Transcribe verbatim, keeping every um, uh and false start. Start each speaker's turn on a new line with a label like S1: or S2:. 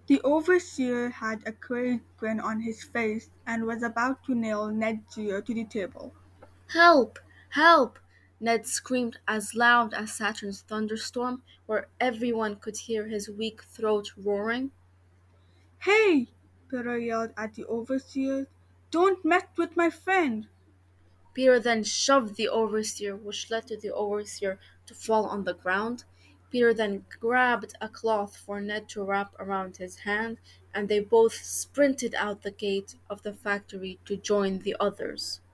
S1: The overseer had a great grin on his face and was about to nail Ned Geo to the table.
S2: Help! Help! Ned screamed as loud as Saturn's thunderstorm, where everyone could hear his weak throat roaring.
S1: Hey! Peter yelled at the overseer. Don't mess with my friend!
S2: Peter then shoved the overseer, which led to the overseer to fall on the ground. Peter then grabbed a cloth for Ned to wrap around his hand, and they both sprinted out the gate of the factory to join the others.